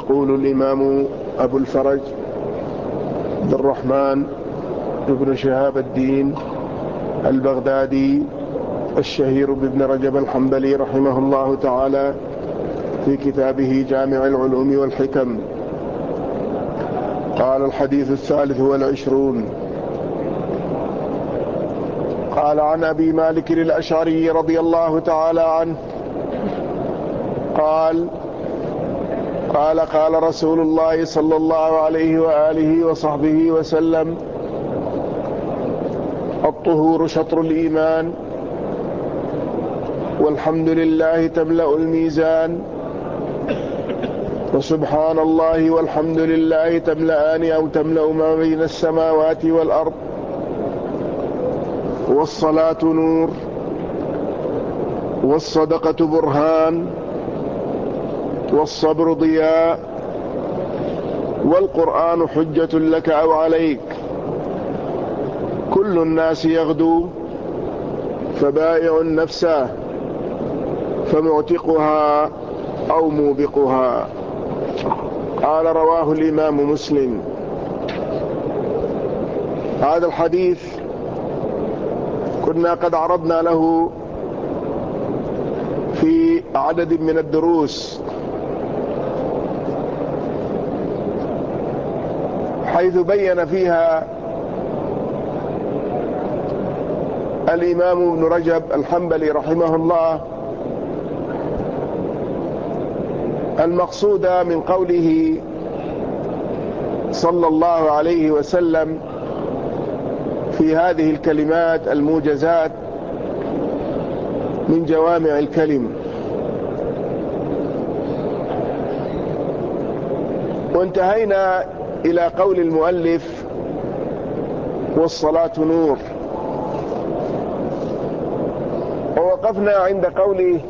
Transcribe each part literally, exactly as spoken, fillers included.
يقول الإمام أبو الفرج عبد الرحمن بن شهاب الدين البغدادي الشهير بابن رجب الحنبلي رحمه الله تعالى في كتابه جامع العلوم والحكم، قال: الحديث الثالث والعشرون. قال: عن أبي مالك الأشعري رضي الله تعالى عنه قال: قال قال رسول الله صلى الله عليه وآله وصحبه وسلم: الطهور شطر الإيمان، والحمد لله تملأ الميزان، وسبحان الله والحمد لله تملأان أو تملأ ما بين السماوات والأرض، والصلاة نور، والصدقة برهان، والصبر ضياء، والقرآن حجة لك أو عليك. كل الناس يغدو، فبائع نفسه، فمعتقها أو موبقها. قال: رواه الإمام مسلم. هذا الحديث كنا قد عرضنا له في عدد من الدروس، حيث بين فيها الإمام ابن رجب الحنبلي رحمه الله المقصود من قوله صلى الله عليه وسلم في هذه الكلمات الموجزات من جوامع الكلم. وانتهينا إلى قول المؤلف: والصلاة نور، ووقفنا عند قوله: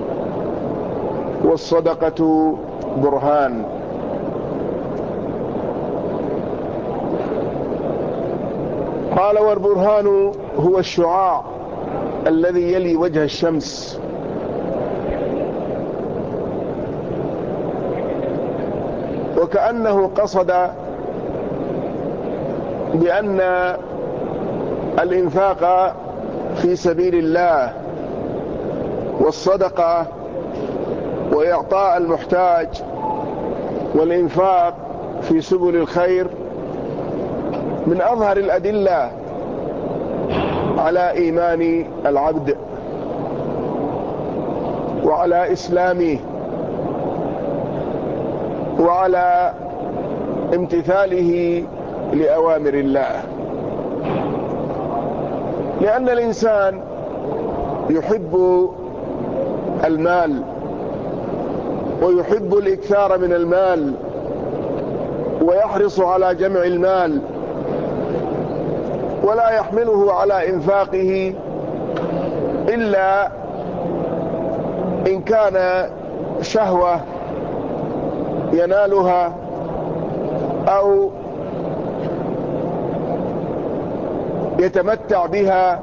والصدقة برهان. قال: والبرهان هو الشعاع الذي يلي وجه الشمس، وكأنه قصد بأن الإنفاق في سبيل الله والصدقة وإعطاء المحتاج والإنفاق في سبل الخير من أظهر الأدلة على إيمان العبد وعلى إسلامه وعلى امتثاله لأوامر الله. لأن الإنسان يحب المال ويحب الإكثار من المال ويحرص على جمع المال، ولا يحمله على إنفاقه إلا إن كان شهوة ينالها أو يتمتع بها،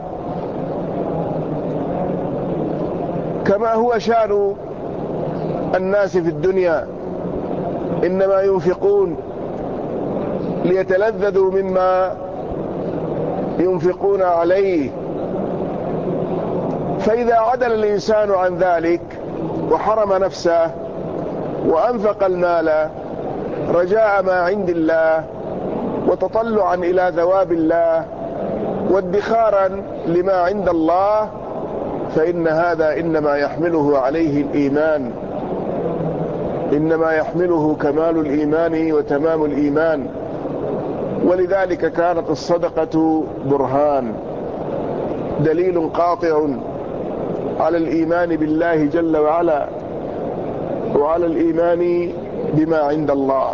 كما هو شأن الناس في الدنيا، إنما ينفقون ليتلذذوا مما ينفقون عليه. فإذا عدل الإنسان عن ذلك وحرم نفسه وأنفق المال رجاء ما عند الله وتطلعا إلى ثواب الله وادخارا لما عند الله، فإن هذا إنما يحمله عليه الإيمان، إنما يحمله كمال الإيمان وتمام الإيمان. ولذلك كانت الصدقة برهان، دليل قاطع على الإيمان بالله جل وعلا وعلى الإيمان بما عند الله.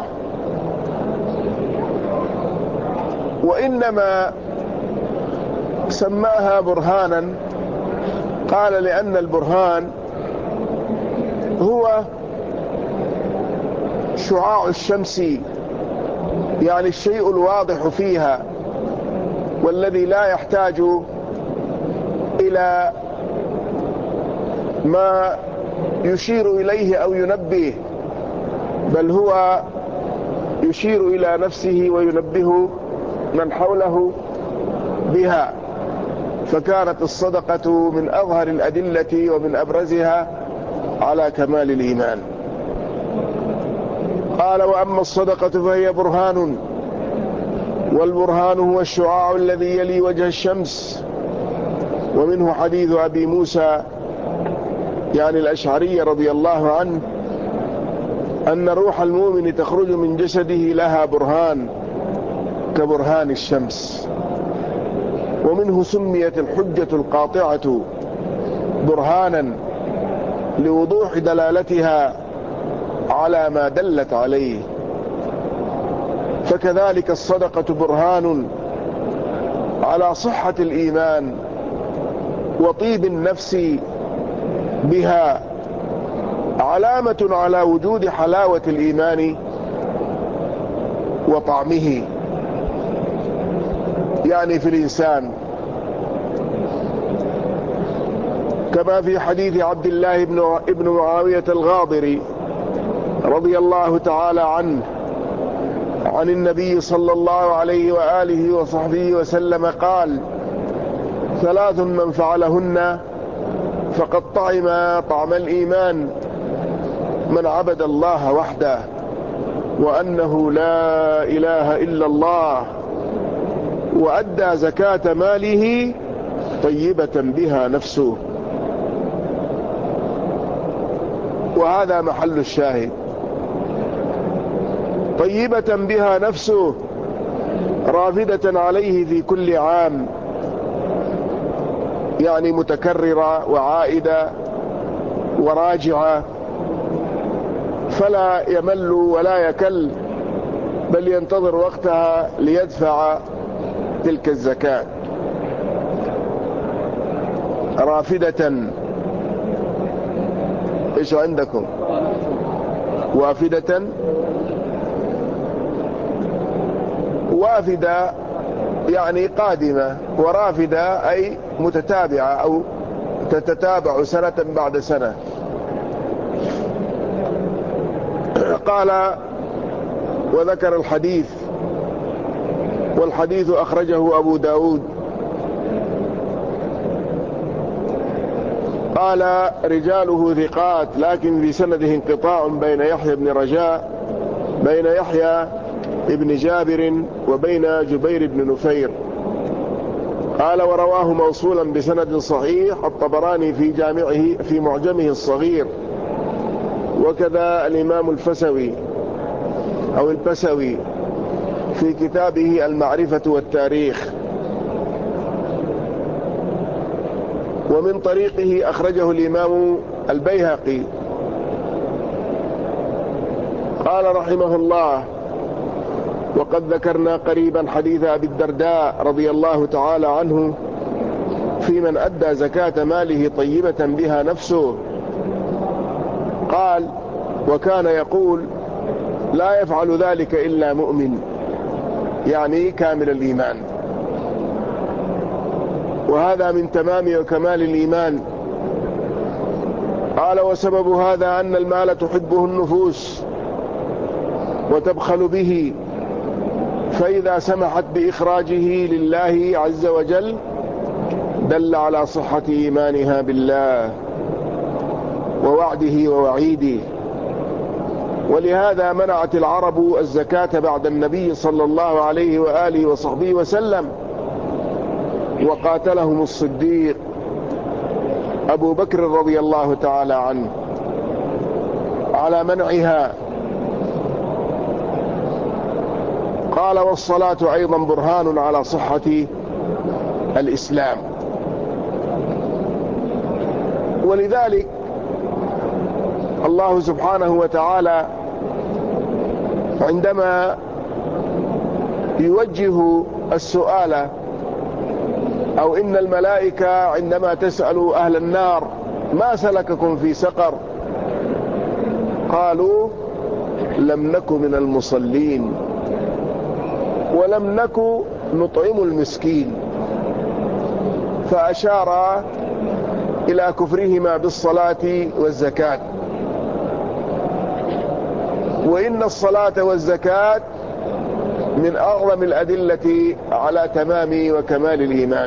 وإنما سماها برهانا قال لأن البرهان هو شعاع الشمس، يعني الشيء الواضح فيها والذي لا يحتاج إلى ما يشير إليه أو ينبه، بل هو يشير إلى نفسه وينبه من حوله بها. فكانت الصدقة من أظهر الأدلة ومن أبرزها على كمال الإيمان. قال: وأما الصدقة فهي برهان، والبرهان هو الشعاع الذي يلي وجه الشمس. ومنه حديث أبي موسى يعني الأشعري رضي الله عنه أن روح المؤمن تخرج من جسده لها برهان كبرهان الشمس. ومنه سميت الحجة القاطعة برهانا لوضوح دلالتها على ما دلت عليه. فكذلك الصدقة برهان على صحة الإيمان وطيب النفس بها، علامة على وجود حلاوة الإيمان وطعمه يعني في الإنسان، كما في حديث عبد الله بن معاوية الغاضري رضي الله تعالى عنه عن النبي صلى الله عليه وآله وصحبه وسلم قال: ثلاث من فعلهن فقد طعم طعم الإيمان: من عبد الله وحده، وأنه لا إله إلا الله، وأدى زكاة ماله طيبة بها نفسه. وهذا محل الشاهد، طيبة بها نفسه، رافدة عليه في كل عام، يعني متكررة وعائدة وراجعة، فلا يمل ولا يكل، بل ينتظر وقتها ليدفع تلك الزكاة. رافدة، ايش عندكم؟ وافدة، وافدة يعني قادمة، ورافدة أي متتابعة أو تتتابع سنة بعد سنة. قال وذكر الحديث، والحديث أخرجه أبو داود. قال رجاله ثقات، لكن في سنده انقطاع بين يحيى بن رجاء بين يحيى ابن جابر وبين جبير بن نفير. قال ورواه موصولا بسند صحيح الطبراني في جامعه في معجمه الصغير، وكذا الإمام الفسوي أو البسوي في كتابه المعرفة والتاريخ. ومن طريقه أخرجه الإمام البيهقي. قال رحمه الله: وقد ذكرنا قريبا حديث أبي الدرداء رضي الله تعالى عنه في من أدى زكاة ماله طيبة بها نفسه. قال: وكان يقول: لا يفعل ذلك إلا مؤمن، يعني كامل الإيمان. وهذا من تمام وكمال الإيمان. قال: وسبب هذا أن المال تحبه النفوس وتبخل به، فإذا سمحت بإخراجه لله عز وجل دل على صحة إيمانها بالله ووعده ووعيده. ولهذا منعت العرب الزكاة بعد النبي صلى الله عليه وآله وصحبه وسلم، وقاتلهم الصديق أبو بكر رضي الله تعالى عنه على منعها. قال: والصلاة أيضا برهان على صحة الإسلام. ولذلك الله سبحانه وتعالى عندما يوجه السؤال، أو إن الملائكة عندما تسأل أهل النار: ما سلككم في سقر؟ قالوا: لم نك من المصلين ولم نك نطعم المسكين. فأشار إلى كفرهما بالصلاة والزكاة. وإن الصلاة والزكاة من أعظم الأدلة على تمام وكمال الإيمان.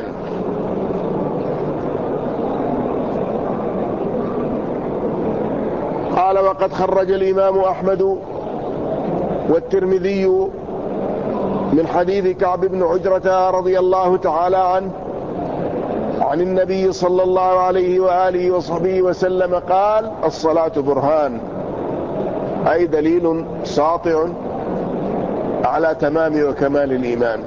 قال: وقد خرج الإمام أحمد والترمذي من حديث كعب بن عجرة رضي الله تعالى عنه عن النبي صلى الله عليه وآله وصحبه وسلم قال: الصلاة برهان، أي دليل ساطع على تمام وكمال الإيمان.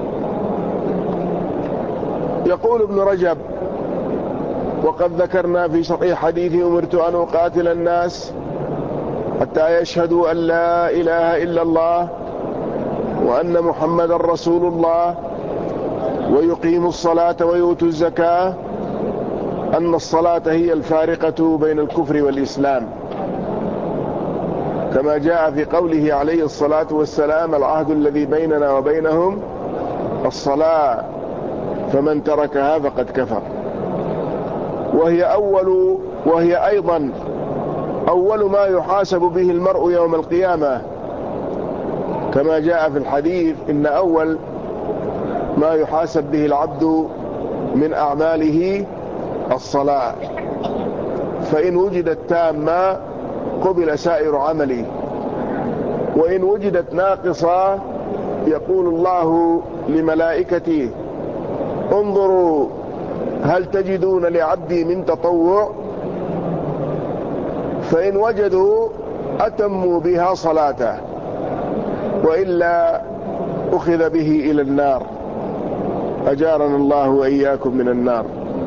يقول ابن رجب: وقد ذكرنا في شرح حديث أمرت أن أقاتل الناس حتى يشهدوا أن لا إله إلا الله وأن محمد رسول الله ويقيموا الصلاة ويؤتوا الزكاة، أن الصلاة هي الفارقة بين الكفر والإسلام، كما جاء في قوله عليه الصلاة والسلام: العهد الذي بيننا وبينهم الصلاة فمن تركها فقد كفر. وهي أول وهي أيضا أول ما يحاسب به المرء يوم القيامة، كما جاء في الحديث: إن أول ما يحاسب به العبد من أعماله الصلاة، فإن وجدت تامة قبل سائر عمله، وإن وجدت ناقصة يقول الله لملائكته: انظروا هل تجدون لعبدي من تطوع؟ فإن وجدوا أتموا بها صلاته، وإلا أخذ به إلى النار، أجارنا الله وإياكم من النار.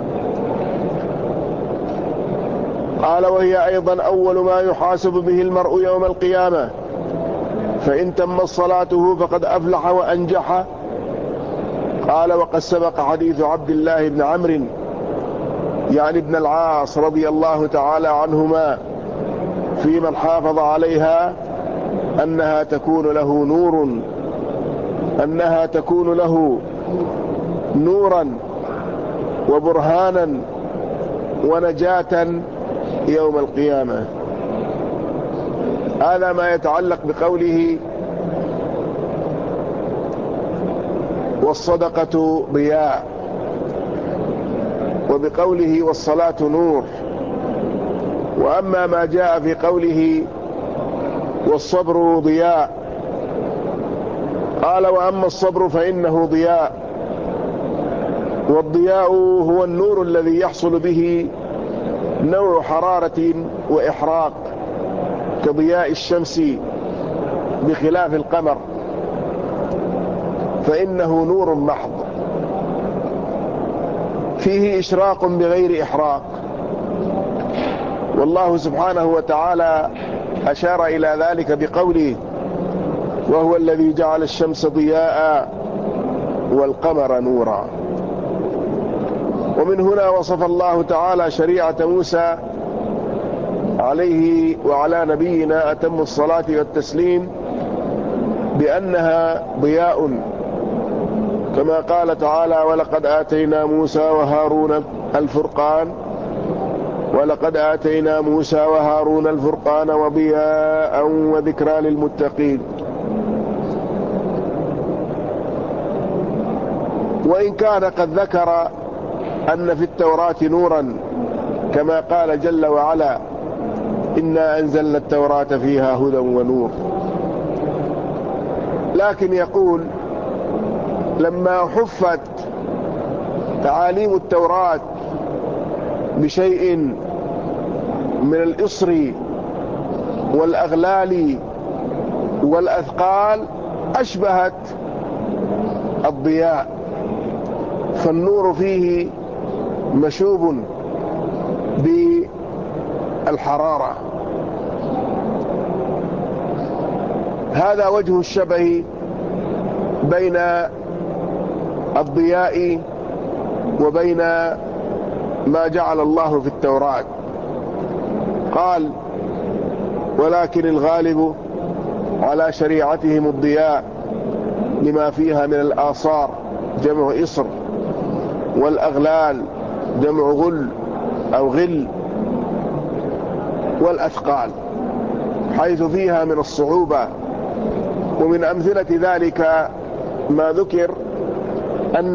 قال: وهي أيضا أول ما يحاسب به المرء يوم القيامة، فإن تمت صلاته فقد أفلح وأنجح. قال: وقد سبق حديث عبد الله بن عمرو يعني ابن العاص رضي الله تعالى عنهما في من حافظ عليها أنها تكون له نور أنها تكون له نورا وبرهانا ونجاة يوم القيامة. هذا ما يتعلق بقوله: والصدقة ضياء، وبقوله: والصلاة نور. وأما ما جاء في قوله: والصبر ضياء، قال: وأما الصبر فإنه ضياء، والضياء هو النور الذي يحصل به نوع حرارة وإحراق كضياء الشمس، بخلاف القمر فإنه نور محض فيه إشراق بغير إحراق. والله سبحانه وتعالى أشار إلى ذلك بقوله: وهو الذي جعل الشمس ضياء والقمر نورا. ومن هنا وصف الله تعالى شريعة موسى عليه وعلى نبينا أتم الصلاة والتسليم بأنها ضياء، كما قال تعالى: ولقد آتينا موسى وهارون الفرقان ولقد آتينا موسى وهارون الفرقان وضياء وذكرى للمتقين. وإن كان قد ذكر أن في التوراة نورا، كما قال جل وعلا: إنا أنزلنا التوراة فيها هدى ونور، لكن يقول: لما حفت تعاليم التوراة بشيء من الإصر والأغلال والأثقال أشبهت الضياء، فالنور فيه مشوب بالحرارة. هذا وجه الشبه بين الضياء وبين ما جعل الله في التوراة. قال: ولكن الغالب على شريعتهم الضياء لما فيها من الآثار جمع إصر، والأغلال جمع غل أو غل، والأثقال. حيث فيها من الصعوبة. ومن أمثلة ذلك ما ذكر أن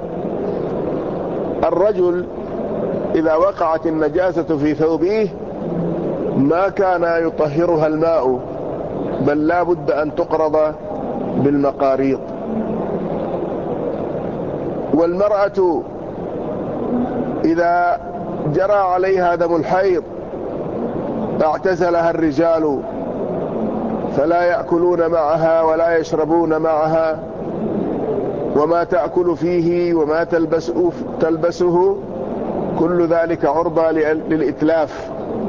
الرجل إذا وقعت النجاسة في ثوبه ما كان يطهرها الماء، بل لا بد أن تقرض بالمقاريض. والمرأة إذا جرى عليها دم الحيض اعتزلها الرجال فلا يأكلون معها ولا يشربون معها، وما تأكل فيه وما تلبسه, تلبسه كل ذلك عرضة للإتلاف،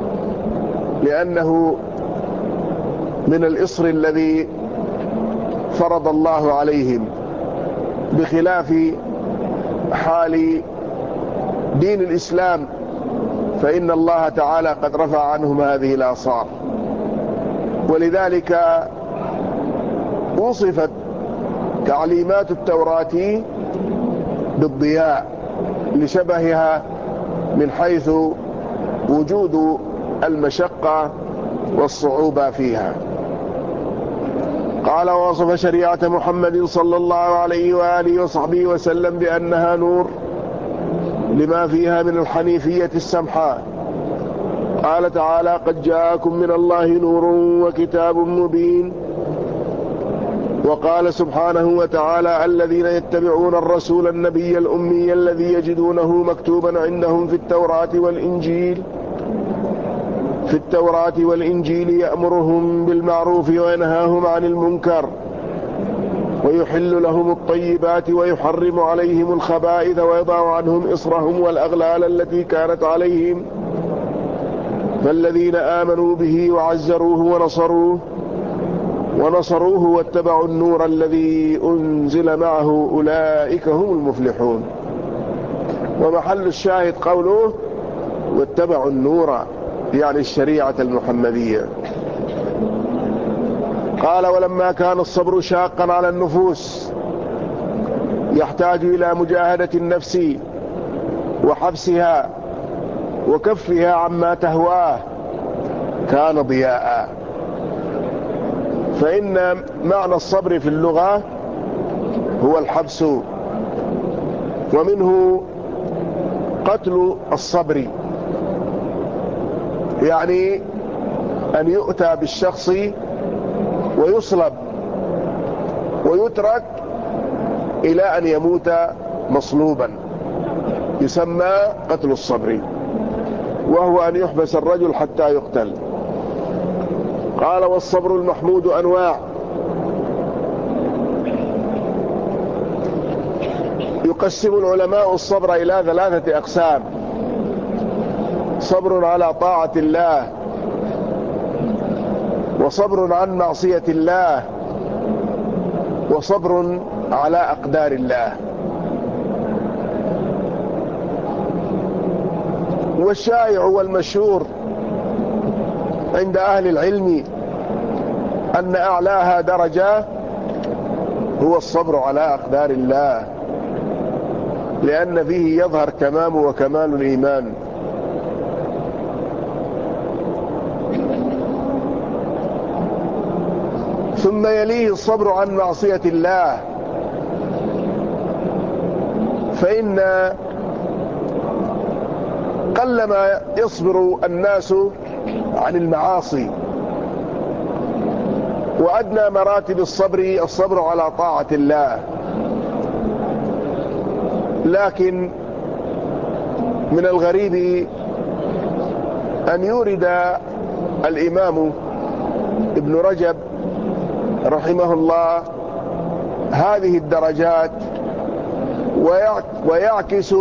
لأنه من الإصر الذي فرض الله عليهم، بخلاف حال دين الإسلام فإن الله تعالى قد رفع عنهم هذه الآثار. ولذلك وصفت تعليمات التوراة بالضياء لشبهها من حيث وجود المشقة والصعوبة فيها. قال: ووصف شريعة محمد صلى الله عليه وآله وصحبه وسلم بأنها نور لما فيها من الحنيفية السمحاء. قال تعالى: قد جاءكم من الله نور وكتاب مبين. وقال سبحانه وتعالى: الذين يتبعون الرسول النبي الأمي الذي يجدونه مكتوبا عندهم في التوراة والإنجيل في التوراة والإنجيل يأمرهم بالمعروف وينهاهم عن المنكر ويحل لهم الطيبات ويحرم عليهم الخبائث ويضع عنهم إصرهم والأغلال التي كانت عليهم، فالذين آمنوا به وعزروه ونصروه ونصروه واتبعوا النور الذي أنزل معه أولئك هم المفلحون. ومحل الشاهد قوله: واتبعوا النور، يعني الشريعة المحمدية. قال: ولما كان الصبر شاقا على النفوس يحتاج إلى مجاهدة النفس وحبسها وكفها عما تهواه كان ضياء. فإن معنى الصبر في اللغة هو الحبس، ومنه قتل الصبر، يعني أن يؤتى بالشخص ويصلب ويترك إلى أن يموت مصلوبا، يسمى قتل الصبر، وهو أن يحبس الرجل حتى يقتل. قال: والصبر المحمود أنواع، يقسم العلماء الصبر إلى ثلاثة أقسام: صبر على طاعة الله، وصبر عن معصية الله، وصبر على أقدار الله. والشائع والمشهور عند أهل العلم أن أعلاها درجة هو الصبر على أقدار الله، لأن فيه يظهر تمام وكمال الإيمان. ثم يليه الصبر عن معصية الله، فإن قلما يصبر الناس عن المعاصي، وأدنى مراتب الصبر الصبر على طاعة الله. لكن من الغريب أن يورد الإمام ابن رجب رحمه الله هذه الدرجات ويعكس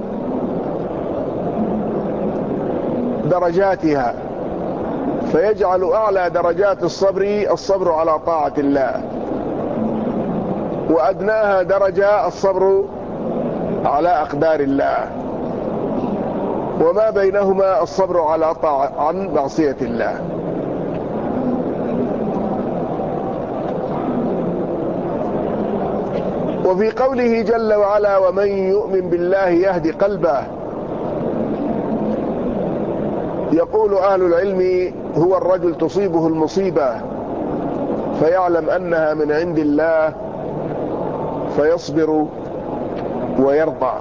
درجاتها، فيجعل أعلى درجات الصبر الصبر على طاعة الله، وأدناها درجة الصبر على أقدار الله، وما بينهما الصبر على طاعة عن معصية الله. وفي قوله جل وعلا: ومن يؤمن بالله يهدي قلبه، يقول أهل العلم هو الرجل تصيبه المصيبة فيعلم أنها من عند الله فيصبر ويرضى.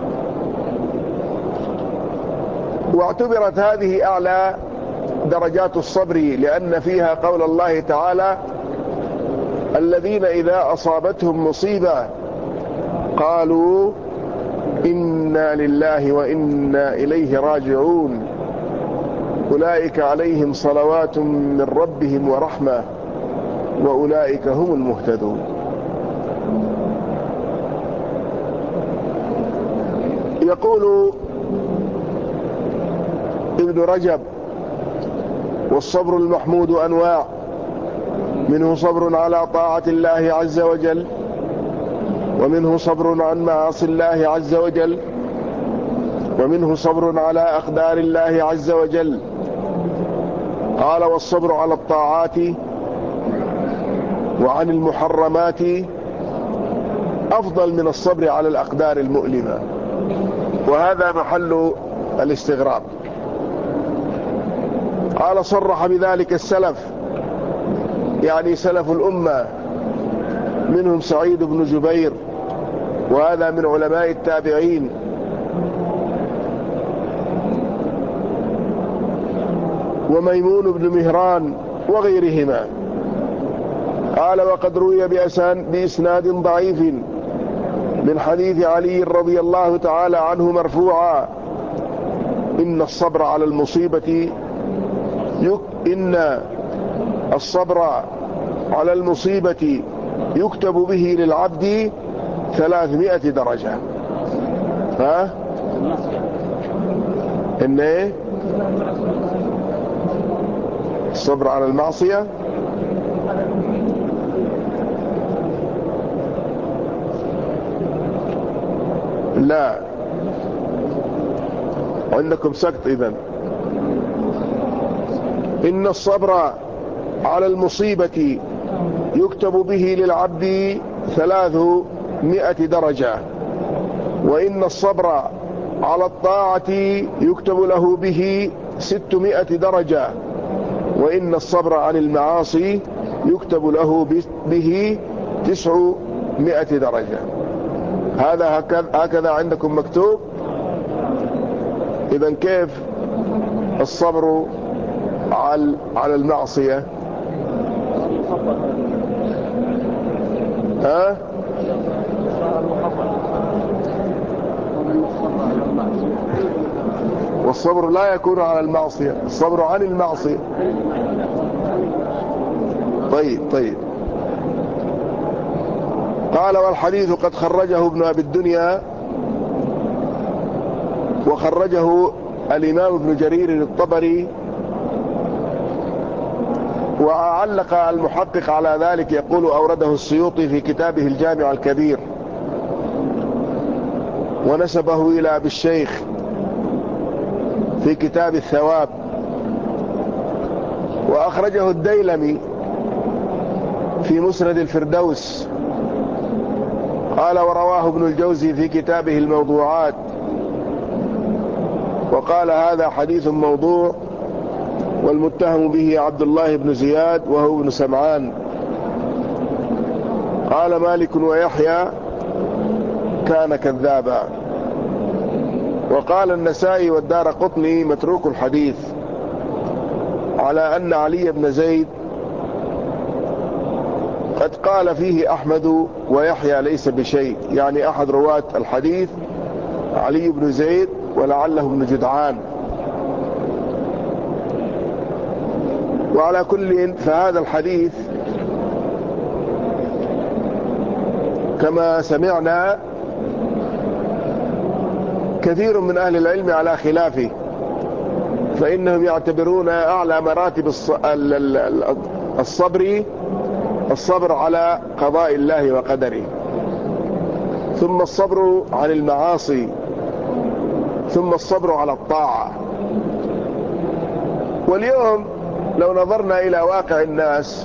واعتبرت هذه أعلى درجات الصبر لأن فيها قول الله تعالى: الذين إذا أصابتهم مصيبة قالوا إنا لله وإنا إليه راجعون أولئك عليهم صلوات من ربهم ورحمة وأولئك هم المهتدون. يقول ابن رجب: والصبر المحمود أنواع، منه صبر على طاعة الله عز وجل، ومنه صبر عن معاصي الله عز وجل، ومنه صبر على أقدار الله عز وجل. قال: والصبر على الطاعات وعن المحرمات أفضل من الصبر على الأقدار المؤلمة. وهذا محل الاستغراب. قال: صرح بذلك السلف، يعني سلف الأمة، منهم سعيد بن جبير وهذا من علماء التابعين، وميمون بن مهران وغيرهما. قال: وقد روي بإسناد ضعيف من حديث علي رضي الله تعالى عنه مرفوعا: إن الصبر على المصيبة يك... إن الصبر على المصيبة يكتب به للعبد ثلاثمائة درجة. ها؟ إن إيه؟ الصبر على المعصية لا، عندكم سكت إذن. إن الصبر على المصيبة يكتب به للعبد ثلاثمائة درجة، وإن الصبر على الطاعة يكتب له به ستمائة درجة، وإن الصبر عن المعاصي يكتب له به تسعمائة درجة. هذا هكذا عندكم مكتوب. إذن كيف الصبر على المعصية؟ ها؟ والصبر لا يكون على المعصية، الصبر عن المعصية. طيب طيب. قال: والحديث قد خرجه ابن أبي الدنيا، وخرجه الإمام ابن جرير الطبري، وعلق المحقق على ذلك يقول: أورده السيوطي في كتابه الجامع الكبير، ونسبه إلى أبي الشيخ في كتاب الثواب، وأخرجه الديلمي في مسند الفردوس. قال: ورواه ابن الجوزي في كتابه الموضوعات، وقال: هذا حديث موضوع، والمتهم به عبد الله بن زياد وهو ابن سمعان. قال مالك: ويحيى كان كذابا. وقال النسائي والدارقطني: متروك الحديث، على أن علي بن زيد قد قال فيه أحمد ويحيى ليس بشيء، يعني أحد رواة الحديث علي بن زيد ولعله ابن جدعان. وعلى كل فهذا الحديث كما سمعنا كثير من أهل العلم على خلافه، فإنهم يعتبرون أعلى مراتب الصبر الصبر على قضاء الله وقدره، ثم الصبر عن المعاصي، ثم الصبر على الطاعة. واليوم لو نظرنا إلى واقع الناس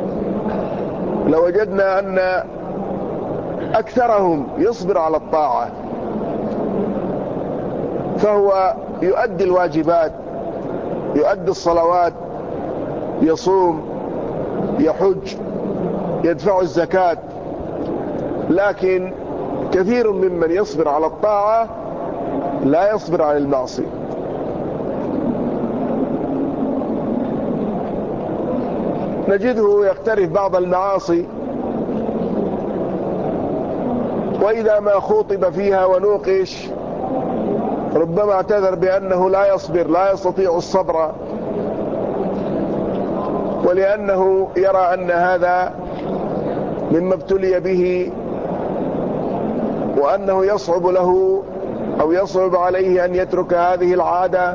لوجدنا أن أكثرهم يصبر على الطاعة، فهو يؤدي الواجبات، يؤدي الصلوات، يصوم، يحج، يدفع الزكاة، لكن كثير ممن يصبر على الطاعة لا يصبر على المعصية. نجده يقترف بعض المعاصي، وإذا ما خوطب فيها ونوقش ربما اعتذر بأنه لا يصبر، لا يستطيع الصبر، ولأنه يرى أن هذا مما ابتلي به، وأنه يصعب له أو يصعب عليه أن يترك هذه العادة،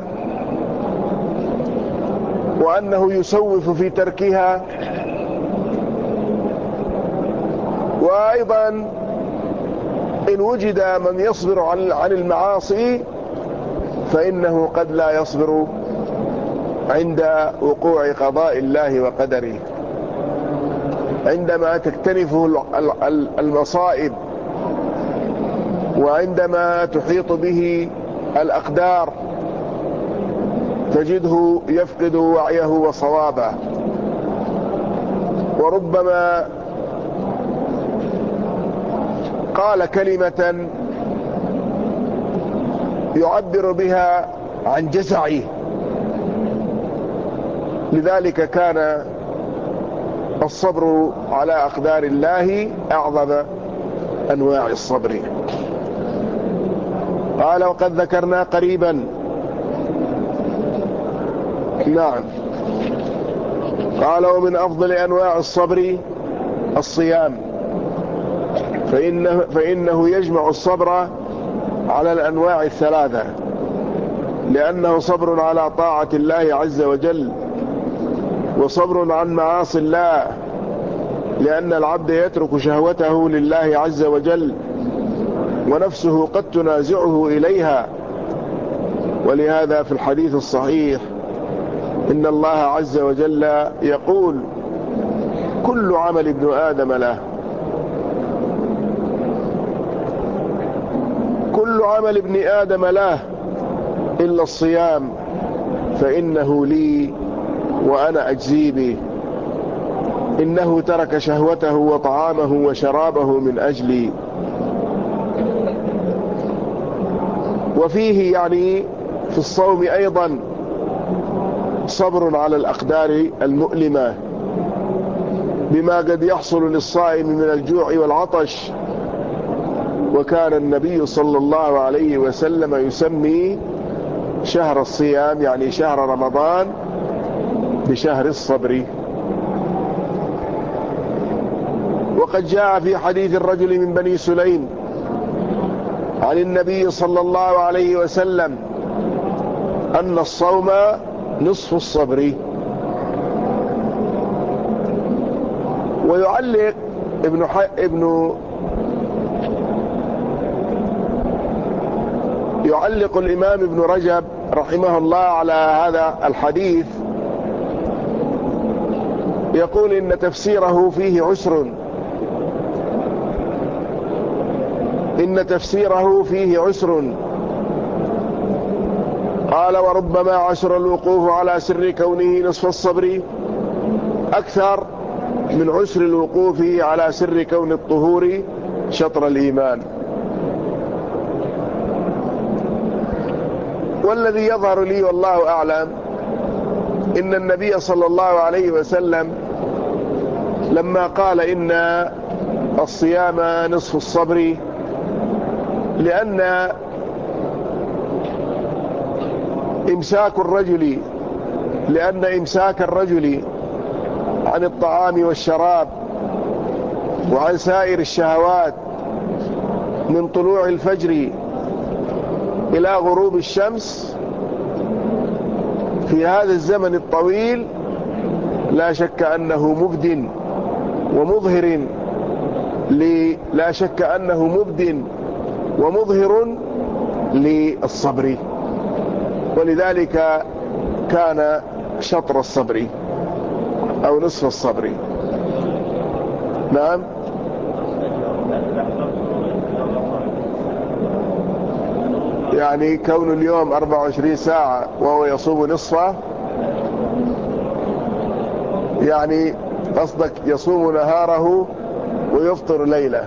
وأنه يسوف في تركها. وأيضا إن وجد من يصبر عن المعاصي فإنه قد لا يصبر عند وقوع قضاء الله وقدره. عندما تكتنفه المصائب وعندما تحيط به الأقدار تجده يفقد وعيه وصوابه، وربما قال كلمة يعبر بها عن جزعه. لذلك كان الصبر على أقدار الله أعظم أنواع الصبر. قال وقد ذكرنا قريبا. نعم. قال ومن أفضل أنواع الصبر الصيام، فإنه, فإنه يجمع الصبر على الأنواع الثلاثة، لأنه صبر على طاعة الله عز وجل، وصبر عن معاصي الله، لأن العبد يترك شهوته لله عز وجل ونفسه قد تنازعه إليها. ولهذا في الحديث الصحيح إن الله عز وجل يقول كل عمل ابن آدم له، كل عمل ابن آدم له إلا الصيام فإنه لي وأنا أجزي به، إنه ترك شهوته وطعامه وشرابه من أجلي. وفيه يعني في الصوم أيضا صبر على الأقدار المؤلمة بما قد يحصل للصائم من الجوع والعطش. وكان النبي صلى الله عليه وسلم يسمي شهر الصيام يعني شهر رمضان بشهر الصبر. وقد جاء في حديث الرجل من بني سليم عن النبي صلى الله عليه وسلم أن الصوم نصف الصبر. ويعلق ابن ابن يعلق الإمام ابن رجب رحمه الله على هذا الحديث، يقول إن تفسيره فيه عسر، إن تفسيره فيه عسر. قال وربما عسر الوقوف على سر كونه نصف الصبر أكثر من عسر الوقوف على سر كون الطهور شطر الإيمان. والذي يظهر لي والله أعلم إن النبي صلى الله عليه وسلم لما قال إن الصيام نصف الصبر، لأن إمساك الرجل لأن إمساك الرجل عن الطعام والشراب وعن سائر الشهوات من طلوع الفجر إلى غروب الشمس في هذا الزمن الطويل لا شك أنه مبد ومظهر لا شك أنه مبد ومظهر للصبر، ولذلك كان شطر الصبر أو نصف الصبر. نعم. يعني كون اليوم أربعة وعشرين ساعة وهو يصوم نصفه يعني قصدك يصوم نهاره ويفطر ليله،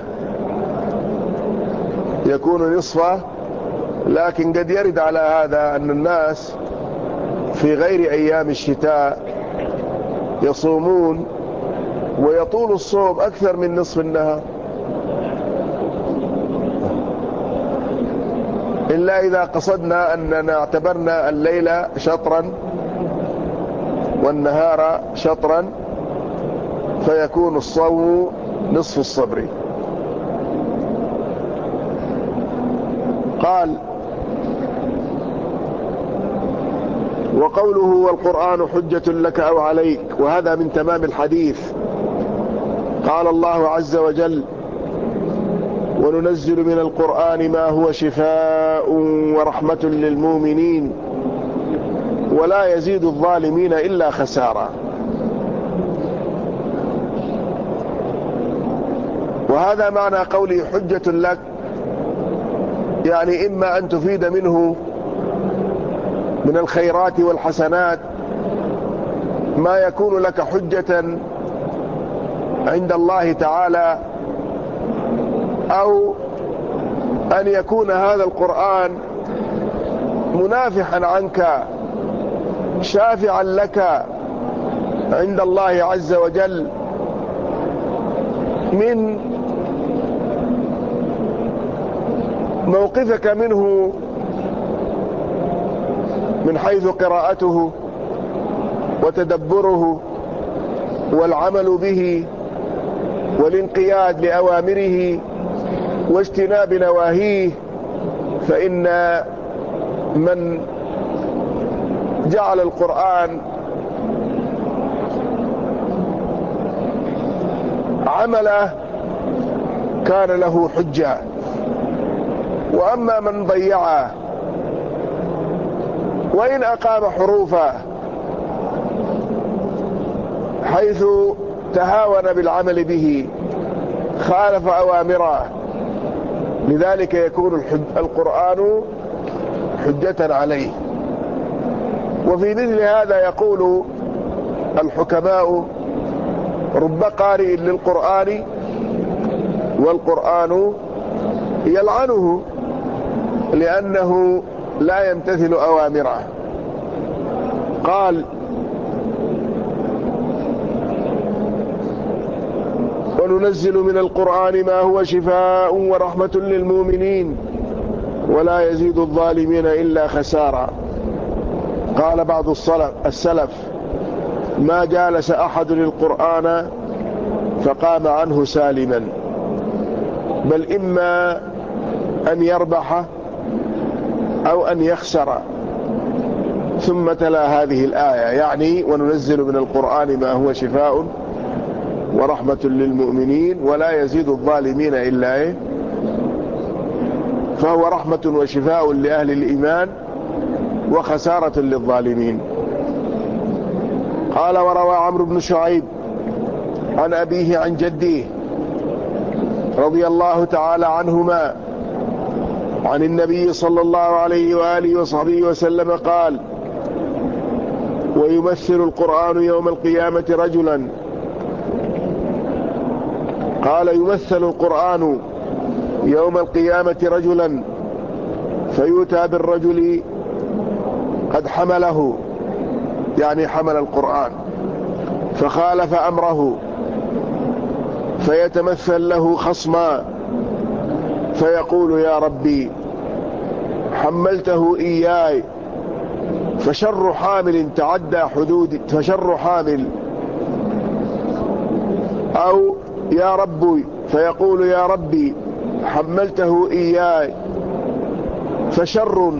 يكون نصفه. لكن قد يرد على هذا أن الناس في غير أيام الشتاء يصومون ويطول الصوم أكثر من نصف النهار، إلا إذا قصدنا أننا اعتبرنا الليل شطرا والنهار شطرا فيكون الصوم نصف الصبر. قال: وقوله والقرآن حجة لك أو عليك، وهذا من تمام الحديث. قال الله عز وجل: وننزل من القرآن ما هو شفاء ورحمة للمؤمنين ولا يزيد الظالمين إلا خسارا. وهذا معنى قوله حجة لك، يعني إما أن تفيد منه من الخيرات والحسنات ما يكون لك حجة عند الله تعالى، أو أن يكون هذا القرآن منافحا عنك شافعا لك عند الله عز وجل من موقفك منه من حيث قراءته وتدبره والعمل به والانقياد لأوامره واجتناب نواهيه. فإن من جعل القرآن عمله كان له حجة، وأما من ضيعه وإن أقام حروفه حيث تهاون بالعمل به خالف أوامره، لذلك يكون القرآن حجة عليه. وفي مثل هذا يقول الحكماء: رب قارئ للقرآن والقرآن يلعنه لأنه لا يمتثل أوامره. قال: وننزل من القرآن ما هو شفاء ورحمة للمؤمنين ولا يزيد الظالمين إلا خسارا. قال بعض السلف: ما جالس أحد القرآن فقام عنه سالما، بل إما أن يربح أو أن يخسر. ثم تلا هذه الآية، يعني وننزل من القرآن ما هو شفاء ورحمة للمؤمنين ولا يزيد الظالمين إلا إيه، فهو رحمة وشفاء لأهل الإيمان وخسارة للظالمين. قال: وروى عمرو بن شعيب عن أبيه عن جده رضي الله تعالى عنهما عن النبي صلى الله عليه وآله وصحبه وسلم قال: ويمثل القرآن يوم القيامة رجلا. قال: يمثل القرآن يوم القيامة رجلا فيؤتى بالرجل قد حمله، يعني حمل القرآن، فخالف أمره، فيتمثل له خصما فيقول: يا ربي حملته إياي، فشر حامل تعدى حدود، فشر حامل، أو يا ربي، فيقول: يا ربي حملته إياي، فشر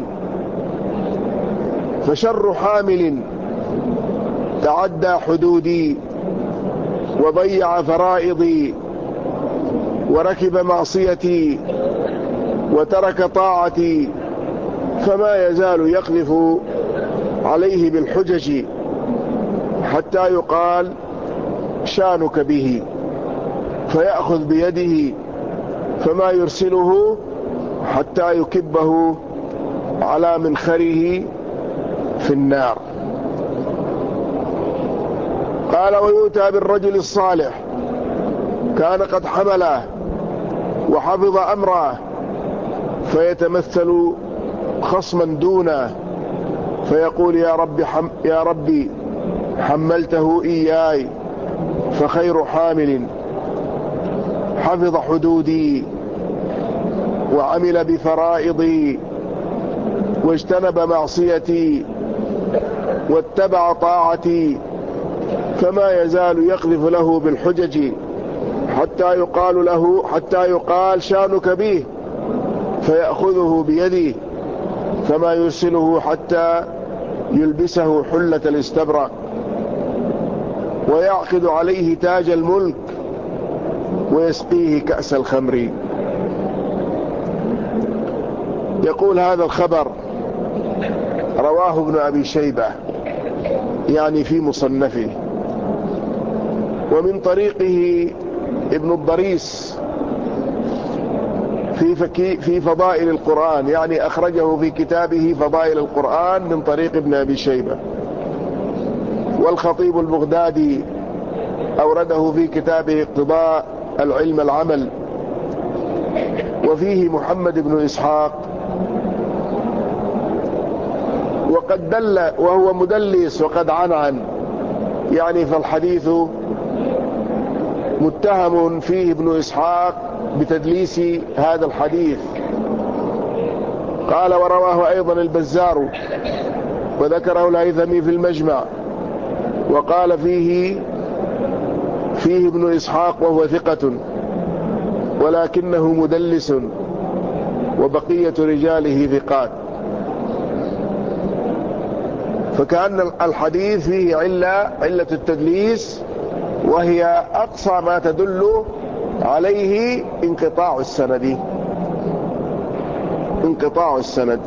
فشر حامل تعدى حدودي وضيع فرائضي وركب معصيتي وترك طاعتي، فما يزال يقذف عليه بالحجج حتى يقال: شانك به، فيأخذ بيده فما يرسله حتى يكبه على منخره في النار. قال ويؤتى بالرجل الصالح كان قد حمله وحفظ أمره فيتمثل خصما دونه فيقول يا رب حم يا ربي حملته إياي فخير حامل حفظ حدودي وعمل بفرائضي واجتنب معصيتي واتبع طاعتي فما يزال يقذف له بالحجج حتى يقال له حتى يقال شانك به فيأخذه بيده فما يرسله حتى يلبسه حلة الاستبرق ويعقد عليه تاج الملك ويسقيه كأس الخمر. يقول هذا الخبر رواه ابن أبي شيبة يعني في مصنفه، ومن طريقه ابن الضريس في في فضائل القرآن يعني أخرجه في كتابه فضائل القرآن من طريق ابن أبي شيبة، والخطيب البغدادي أورده في كتابه اقتضاء العلم العمل، وفيه محمد بن إسحاق وقد دل وهو مدلس وقد عنعن يعني فالحديث متهم فيه ابن إسحاق بتدليس هذا الحديث. قال ورواه أيضا البزار وذكره الهيثمي في المجمع وقال فيه فيه ابن إسحاق وهو ثقة ولكنه مدلس وبقية رجاله ثقات، فكأن الحديث فيه علة علة التدليس وهي أقصى ما تدل عليه انقطاع السند انقطاع السند.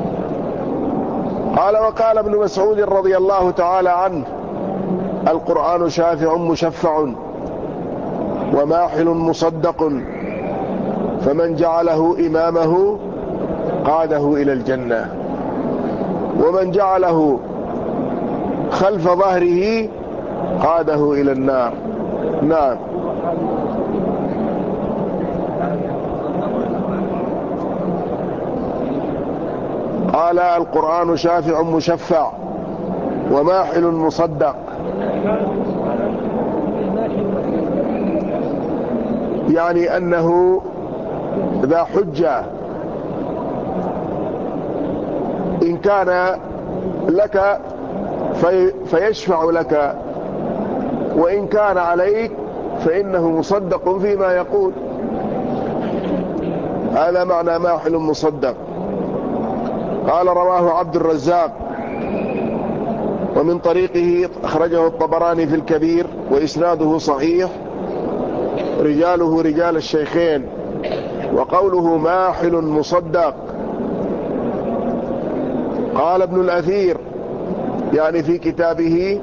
قال وقال ابن مسعود رضي الله تعالى عنه القرآن شافع مشفع وماحل مصدق فمن جعله إمامه قاده إلى الجنة ومن جعله خلف ظهره قاده إلى النار. نعم. قال القرآن شافع مشفع وماحل مصدق يعني أنه ذا حجة إن كان لك في فيشفع لك وإن كان عليك فإنه مصدق فيما يقول. هذا معنى ماحل مصدق. قال رواه عبد الرزاق ومن طريقه أخرجه الطبراني في الكبير وإسناده صحيح رجاله رجال الشيخين. وقوله ماحل مصدق قال ابن الأثير يعني في كتابه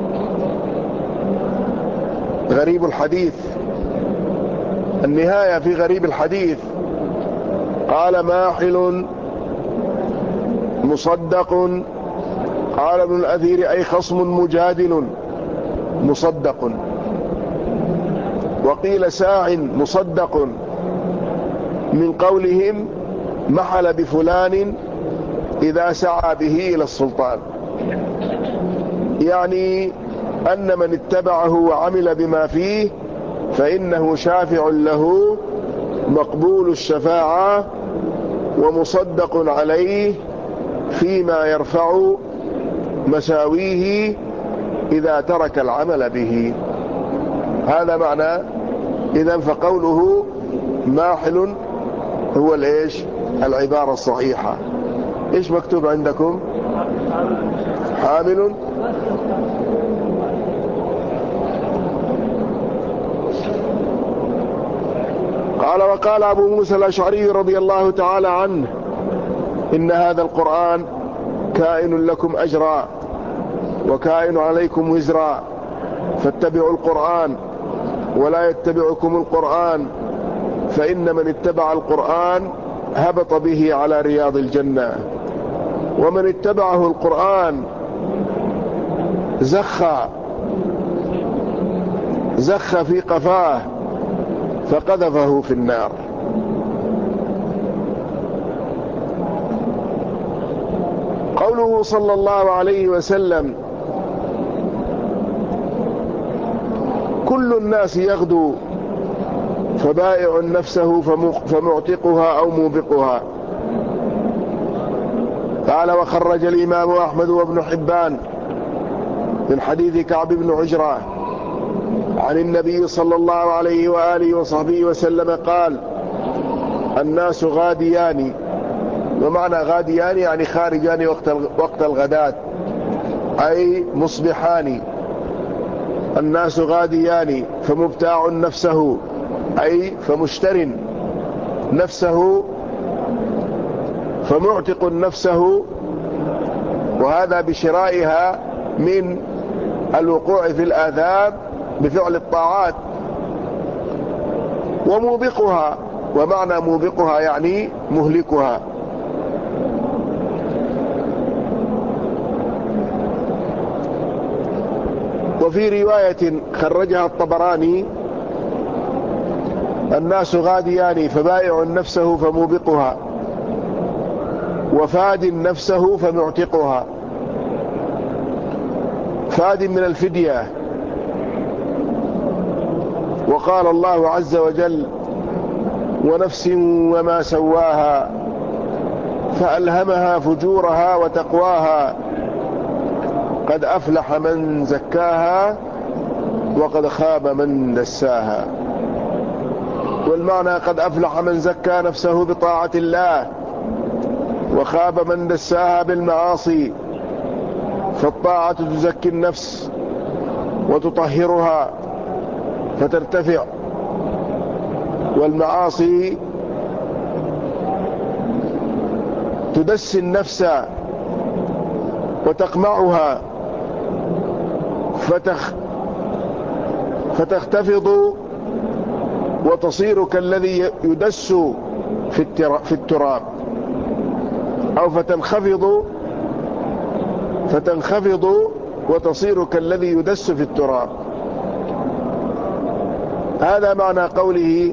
غريب الحديث النهاية في غريب الحديث قال ماحل مصدق قال ابن الأثير أي خصم مجادل مصدق. وقيل ساع مصدق من قولهم محل بفلان إذا سعى به إلى السلطان يعني أن من اتبعه وعمل بما فيه فإنه شافع له مقبول الشفاعة ومصدق عليه فيما يرفع مساويه إذا ترك العمل به. هذا معنى إذن فقوله ماحل هو الإيش العبارة الصحيحة. إيش مكتوب عندكم؟ حامل. قال وقال أبو موسى الأشعري رضي الله تعالى عنه إن هذا القرآن كائن لكم أجرا وكائن عليكم وزرا فاتبعوا القرآن ولا يتبعكم القرآن فإن من اتبع القرآن هبط به على رياض الجنة ومن اتبعه القرآن زخ زخ في قفاه فقذفه في النار. قوله صلى الله عليه وسلم كل الناس يغدو فبائع نفسه فمعتقها أو موبقها. قال وخرج الإمام أحمد وابن حبان من حديث كعب بن عجرة عن النبي صلى الله عليه وآله وصحبه وسلم قال الناس غاديان. ومعنى غاديان يعني خارجان وقت الغداة أي مصبحان. الناس غاديان فمبتاع نفسه أي فمشتر نفسه فمعتق نفسه، وهذا بشرائها من الوقوع في الآثام بفعل الطاعات. وموبقها، ومعنى موبقها يعني مهلكها. وفي رواية خرجها الطبراني الناس غاديان فبائع نفسه فموبقها وفاد نفسه فمعتقها. فاد من الفدية. وقال الله عز وجل ونفس وما سواها فألهمها فجورها وتقواها قد أفلح من زكاها وقد خاب من دساها. والمعنى قد أفلح من زكى نفسه بطاعة الله وخاب من دساها بالمعاصي. فالطاعة تزكي النفس وتطهرها فترتفع، والمعاصي تدسي النفس وتقمعها فتخ فتختفض وتصير كالذي يدس في التراب، أو فتنخفض فتنخفض وتصير كالذي يدس في التراب. هذا معنى قوله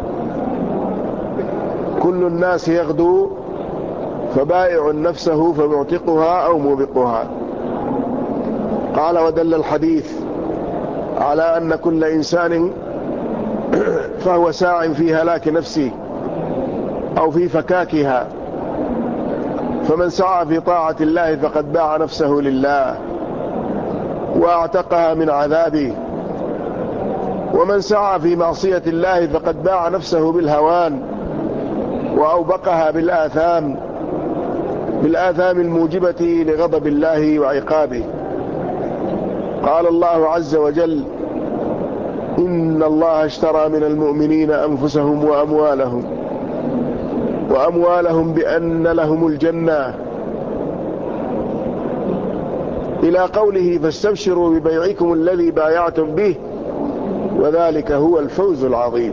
كل الناس يغدو فبائع نفسه فمعتقها أو موبقها. قال ودل الحديث على أن كل إنسان فهو ساع في هلاك نفسه أو في فكاكها، فمن سعى في طاعة الله فقد باع نفسه لله واعتقها من عذابه، ومن سعى في معصية الله فقد باع نفسه بالهوان وأوبقها بالآثام بالآثام الموجبة لغضب الله وعقابه. قال الله عز وجل إن الله اشترى من المؤمنين أنفسهم وأموالهم وأموالهم بأن لهم الجنة إلى قوله فاستبشروا ببيعكم الذي بايعتم به وذلك هو الفوز العظيم.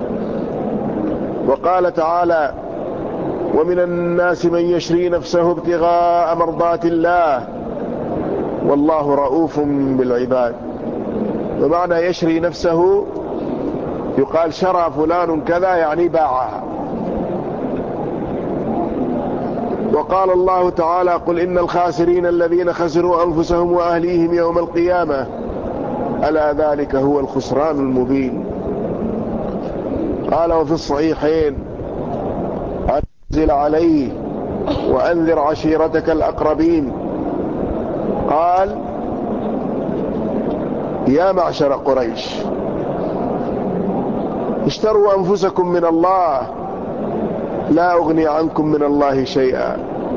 وقال تعالى ومن الناس من يشري نفسه ابتغاء مرضات الله والله رؤوف بالعباد. ومعنى يشري نفسه يقال شرى فلان كذا يعني باعها. وقال الله تعالى قل إن الخاسرين الذين خسروا أنفسهم وأهليهم يوم القيامة ألا ذلك هو الخسران المبين. قال وفي الصحيحين أنزل عليه وأنذر عشيرتك الأقربين قال يا معشر قريش اشتروا أنفسكم من الله لا أغني عنكم من الله شيئا.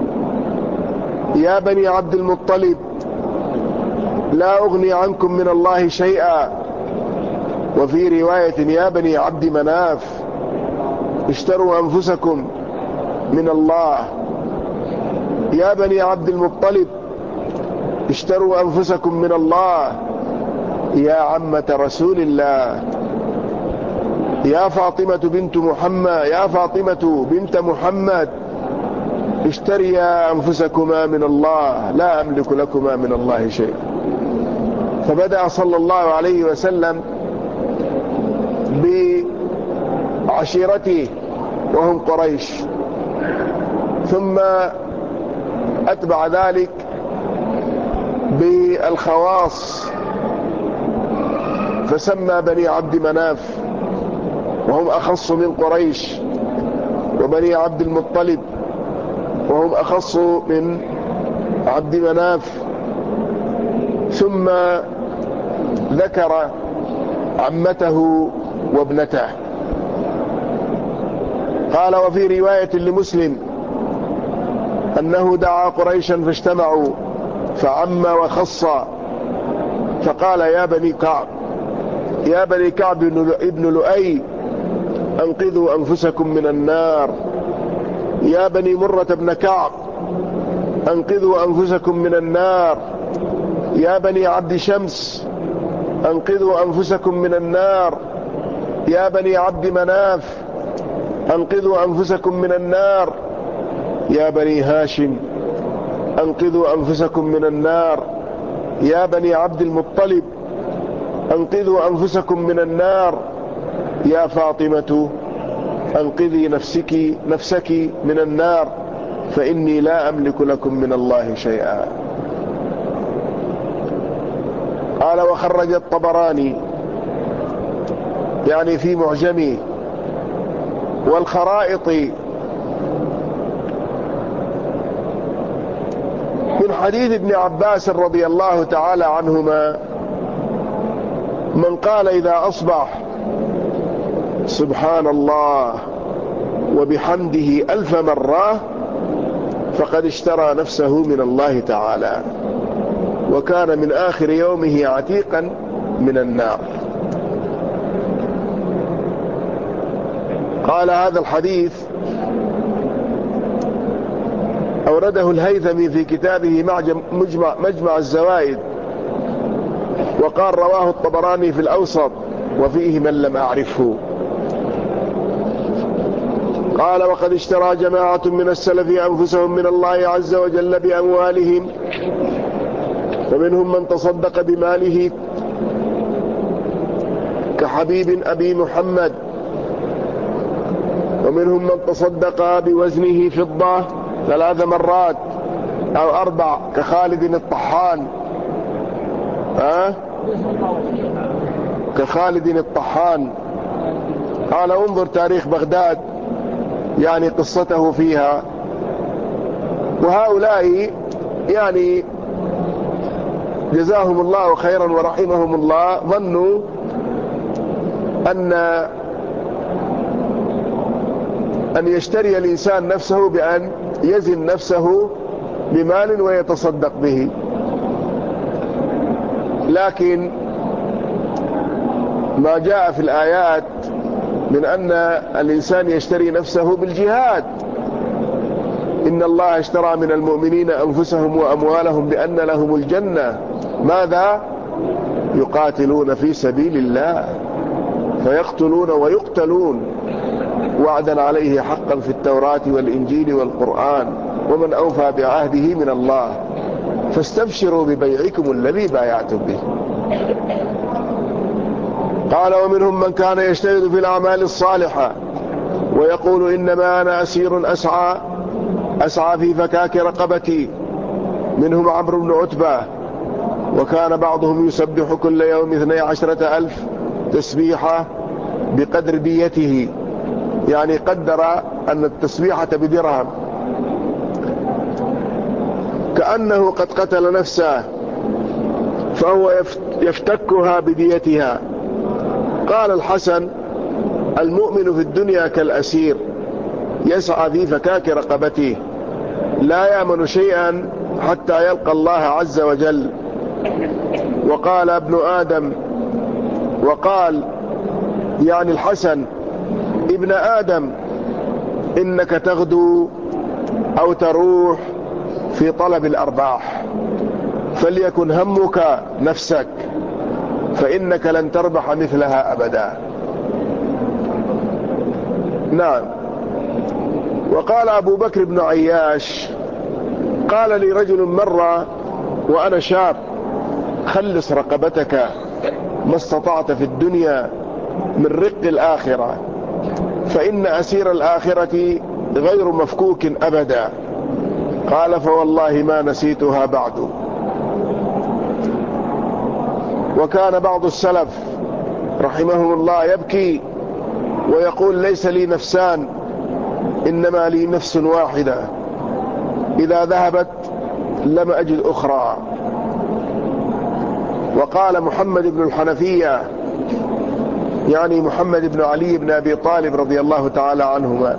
يا بني عبد المطلب لا أغني عنكم من الله شيئا. وفي رواية يا بني عبد مناف اشتروا أنفسكم من الله. يا بني عبد المطلب اشتروا أنفسكم من الله. يا عمة رسول الله يا فاطمة بنت محمد يا فاطمة بنت محمد اشتريا أنفسكما من الله لا أملك لكما من الله شيء. فبدأ صلى الله عليه وسلم بعشيرته وهم قريش، ثم أتبع ذلك بالخواص فسمى بني عبد مناف وهم أخص من قريش، وبني عبد المطلب وهم أخص من عبد مناف، ثم ذكر عمته وابنته. قال: وفي رواية لمسلم أنه دعا قريشا فاجتمعوا فعم وخص، فقال: يا بني كعب يا بني كعب ابن لؤي أنقذوا أنفسكم من النار، يا بني مرة بن كعب أنقذوا أنفسكم من النار، يا بني عبد شمس أنقذوا أنفسكم من النار، يا بني عبد مناف أنقذوا أنفسكم من النار، يا بني هاشم أنقذوا أنفسكم من النار، يا بني عبد المطلب أنقذوا أنفسكم من النار، يا فاطمة أنقذي نفسك نفسك من النار فإني لا أملك لكم من الله شيئا. قال: وخرج الطبراني يعني في معجمه والخرائط من حديث ابن عباس رضي الله تعالى عنهما من قال إذا أصبح سبحان الله وبحمده ألف مرة فقد اشترى نفسه من الله تعالى وكان من آخر يومه عتيقا من النار. قال: هذا الحديث أورده الهيثمي في كتابه مجمع, مجمع الزوائد، وقال: رواه الطبراني في الأوسط وفيه من لم أعرفه. قال: وقد اشترى جماعة من السلف أنفسهم من الله عز وجل بأموالهم، ومنهم من تصدق بماله كحبيب أبي محمد، ومنهم من تصدق بوزنه فضة ثلاث مرات أو أربع كخالد الطحان أه؟ كخالد الطحان. قال: انظر تاريخ بغداد يعني قصته فيها. وهؤلاء يعني جزاهم الله خيرا ورحمهم الله ظنوا أن أن يشتري الإنسان نفسه بأن يزن نفسه بمال ويتصدق به، لكن ما جاء في الآيات من أن الإنسان يشتري نفسه بالجهاد. إن الله اشترى من المؤمنين أنفسهم وأموالهم بأن لهم الجنة، ماذا؟ يقاتلون في سبيل الله فيقتلون ويقتلون وعدا عليه حقا في التوراة والإنجيل والقرآن، ومن أوفى بعهده من الله، فاستبشروا ببيعكم الذي بايعتم به. قال: ومنهم من كان يجتهد في الأعمال الصالحة ويقول إنما أنا أسير أسعى أسعى في فكاك رقبتي، منهم عمرو بن عتبة، وكان بعضهم يسبح كل يوم اثني عشرة ألف تسبيحة بقدر ديته، يعني قدر أن التسبيحة بدرهم كأنه قد قتل نفسه فهو يفتكها بديتها. قال الحسن: المؤمن في الدنيا كالأسير يسعى في فكاك رقبته لا يأمن شيئا حتى يلقى الله عز وجل. وقال ابن آدم وقال يعني الحسن: ابن آدم إنك تغدو أو تروح في طلب الأرباح، فليكن همك نفسك فإنك لن تربح مثلها أبدا. نعم. وقال أبو بكر بن عياش: قال لي رجل مرة وأنا شاب: خلص رقبتك ما استطعت في الدنيا من رق الآخرة، فإن أسير الآخرة غير مفكوك أبدا. قال فوالله ما نسيتها بعد. وكان بعض السلف رحمهم الله يبكي ويقول ليس لي نفسان إنما لي نفس واحدة، إذا ذهبت لم أجد أخرى. وقال محمد بن الحنفية يعني محمد بن علي بن أبي طالب رضي الله تعالى عنهما: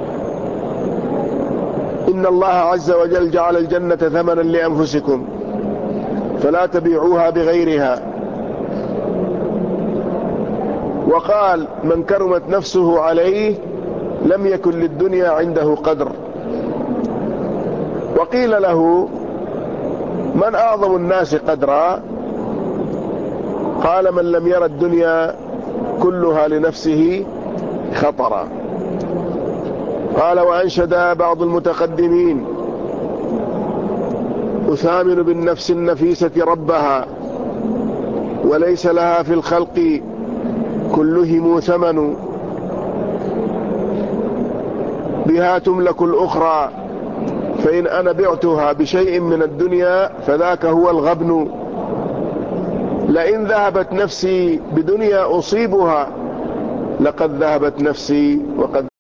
إن الله عز وجل جعل الجنة ثمنا لأنفسكم فلا تبيعوها بغيرها. وقال: من كرمت نفسه عليه لم يكن للدنيا عنده قدر. وقيل له: من أعظم الناس قدرا؟ قال: من لم ير الدنيا كلها لنفسه خطرا. قال: وأنشد بعض المتقدمين: أثامن بالنفس النفيسة ربها وليس لها في الخلق كلهم ثمن، بها تملك الأخرى، فإن أنا بعتها بشيء من الدنيا فذاك هو الغبن. لئن ذهبت نفسي بدنيا أصيبها لقد ذهبت نفسي وقد